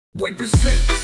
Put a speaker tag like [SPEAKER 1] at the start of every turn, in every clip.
[SPEAKER 1] Wait, percent.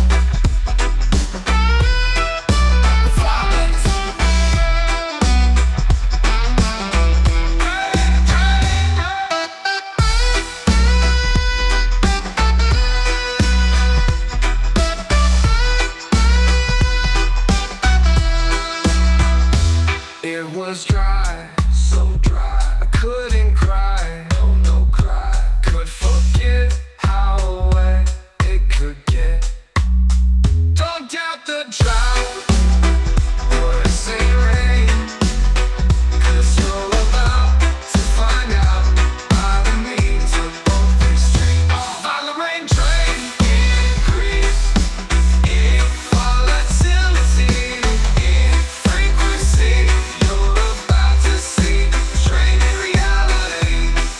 [SPEAKER 1] It was dry, so dry. I couldn't cry, no, no cry. Could forget how wet it could get. Don't doubt the drought or the same rain, 'cause you're about to find out by the means of both extremes. Follow rain train, increase in volatility, in frequency. You're about to see train in reality.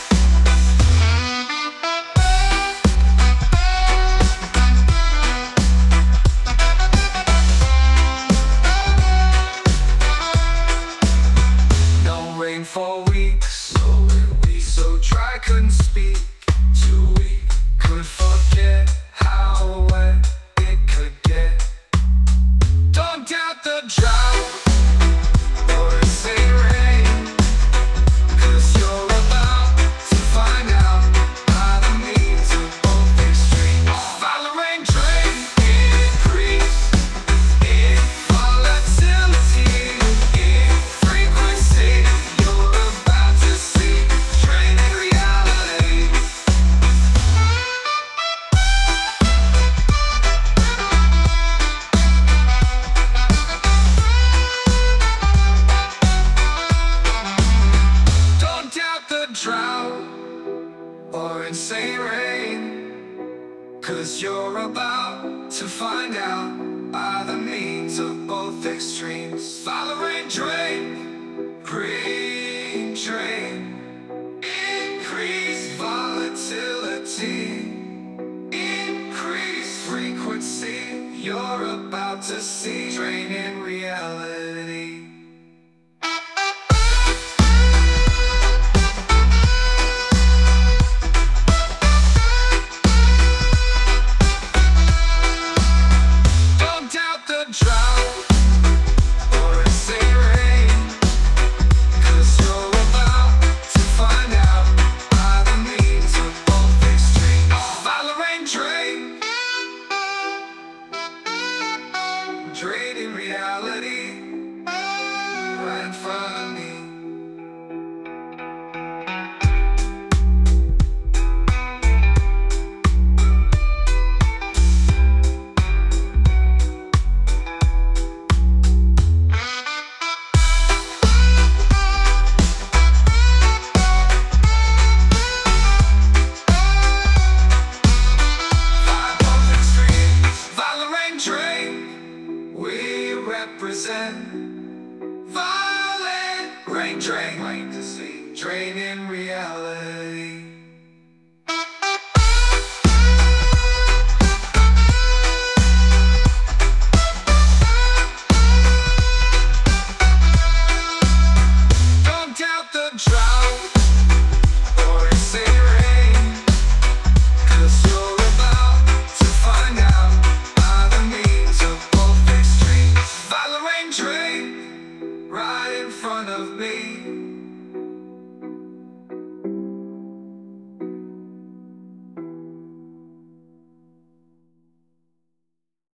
[SPEAKER 1] No rain for weeks, so dry couldn't speak. Too weak, could forget how wet it could get. Don't doubt the drought or insane rain, 'cause you're about to find out by the means of both extremes. Follow rain train, increase in volatility, in frequency. You're about to see train in reality. Don't doubt the drought or insane rain, 'cause you're about to find out by the means of both extremes. Follow rain drain, green drain, increase volatility, increase frequency. You're about to see drain in reality. Don't doubt the drought or insane rain, 'cause you're about to find out by the means of both extremes. Follow rain drain, drain in reality, right in front of me. Five both extremes, follow rain train. We represent violent rain drain, drain in reality.